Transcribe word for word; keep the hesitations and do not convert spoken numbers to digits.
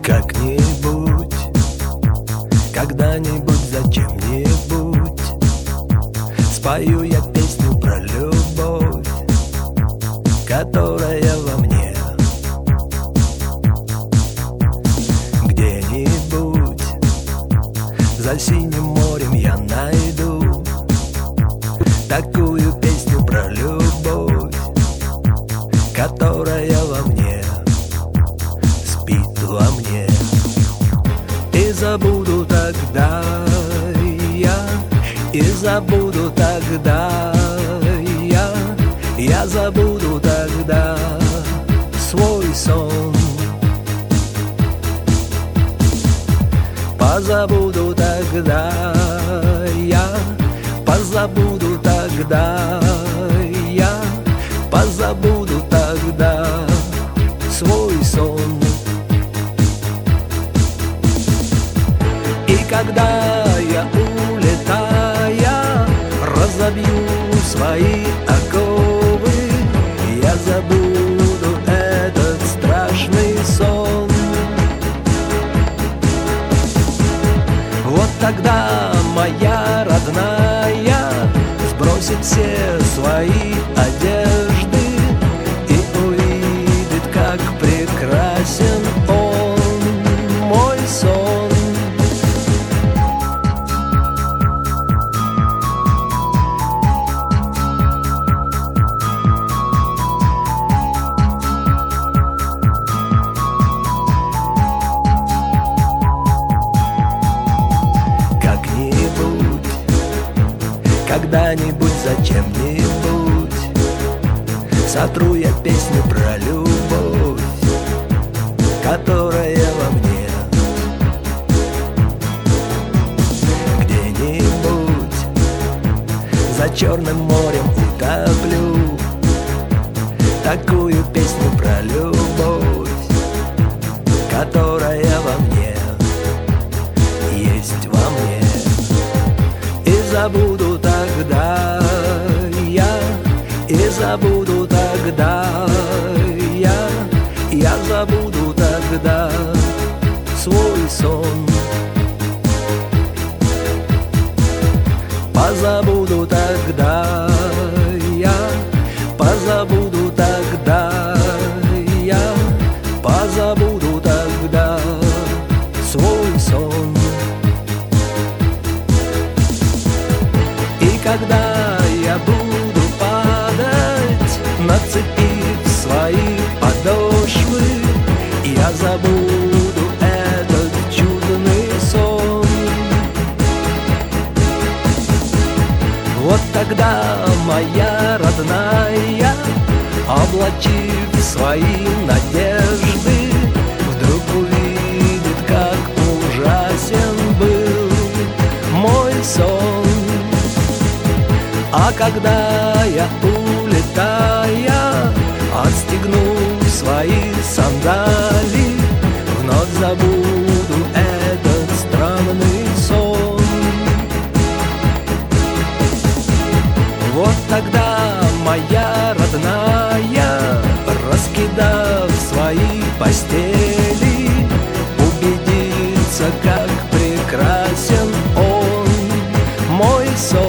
Как-нибудь, когда-нибудь, зачем-нибудь спою я песню про любовь, которая во мне. Где-нибудь за синим морем я найду такую песню про любовь, которая во мне, спит во мне. И забуду тогда я, и забуду тогда я, я забуду тогда свой сон. Позабуду тогда я, позабуду тогда я, позабуду тогда свой сон. И когда я, улетая, разобью свои оковы, я забуду этот страшный сон. Вот тогда моя родная сбросит все свои одежды и увидит, как прекрасен он, мой сон. Когда-нибудь, зачем-нибудь сотру я песню про любовь, которая во мне. Где-нибудь за Черным морем утоплю такую песню про любовь, которая во мне, есть во мне. И забуду тогда я, и забуду тогда я, я забуду тогда свой сон. Позабуду тогда я, позабуду тогда я, позабуду тогда свой сон. И когда я буду падать, нацепив свои подошвы, я забуду этот чудный сон. Вот тогда моя родная, облачив свои надежды, вдруг увидит, как ужасен был мой сон. А когда я, улетая, отстегну свои сандали, вновь забуду этот странный сон. Вот тогда моя родная, раскидав свои постели, убедится, как прекрасен он, мой сон.